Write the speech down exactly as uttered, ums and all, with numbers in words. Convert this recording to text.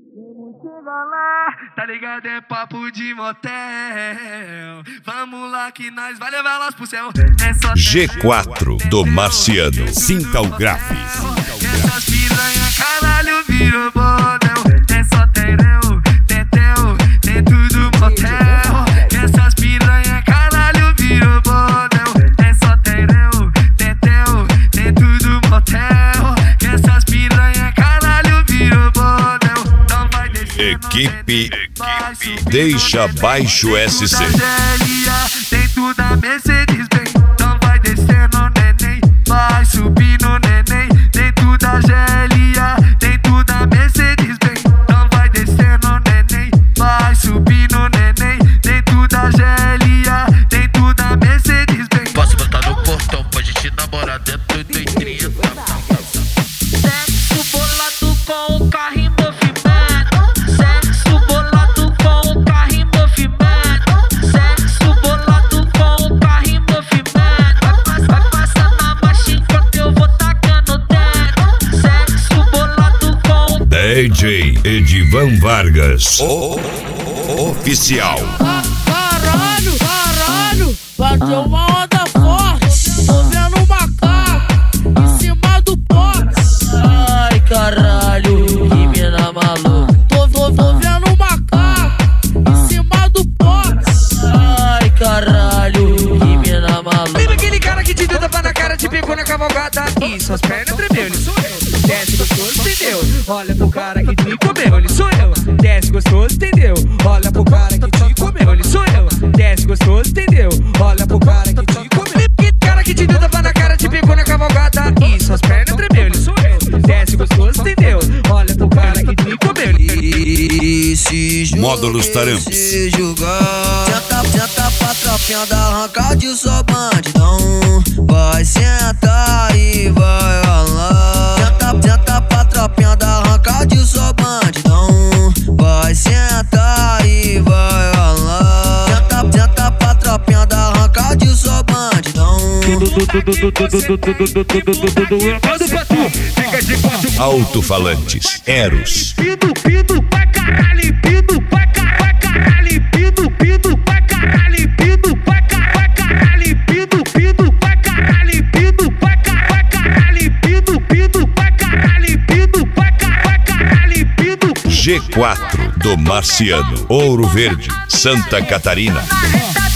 Chega lá, tá ligado? É papo de motel. Vamos lá que nós vai levar elas pro céu. É só G quatro do Marciano. Sinta o grave. Essas piranha, caralho, virou bordel. É só tereu, tetel, dentro do motel. Essas piranha, caralho, virou bordel. É só tereu, tetel, dentro do motel. Essas piranha, caralho, virou bordel. Então vai descendo, Equipe, equipe Deixa Baixo S C. Dentro da Mercedes Benz. Então vai descendo, neném, vai subindo, neném. Dentro da G L A, dentro da Mercedes Benz. Então vai descendo, neném, vai subindo, neném. Dentro da G L A, dentro da Mercedes Benz. Posso botar no portão pra gente namorar dentro do trinta. Sexo bolado com o carro em movimento. Sexo bolado com o carro em movimento. Sexo bolado com o carro em movimento. Vai passar na marcha enquanto eu vou tacando dentro. Sexo bolado com o D J Edivan Vargas, o oficial. Caralho, caralho, bateu uma onda forte. Tô vendo um macaco em cima do poste. Ai caralho, que mina maluca. Tô, tô, tô vendo um macaco em cima do poste. Ai caralho, que mina maluca. Lembra aquele cara que te deu tapa na cara, te pegou na cavalgada e suas pernas tremeu, ele sou eu. Desce gostoso, entendeu? Olha pro cara que te comeu, ele sou eu. Desce gostoso, entendeu? Olha pro cara que te comeu, ele sou eu. Desce gostoso, entendeu? Olha pro cara que te comeu. Aquele cara que te deu tapa na cara, te pegou na cavalgada e suas pernas tremeu, ele sou eu. Desce gostoso, entendeu? Olha pro cara que te comeu. E se jogar, Módulos Taramps. se jogar, senta, senta pra tropinha da arrancar de só bandidão. Vai sentar e vai ralar. Senta, senta pra tropinha da arrancar de só bandidão. Vai sentar e vai ralar. Senta, senta pra tropinha da arrancar de só bandidão. Alto-falantes, Eros. Pido, pido pra caralho, pido pra caralho, pido, pido pra caralho, pido pra caralho, pido, pido pra caralho, pido pra caralho, pido, pido pra caralho, pido pra caralho, pido. G quatro do Marciano, Ouro Verde, Santa Catarina. Na reta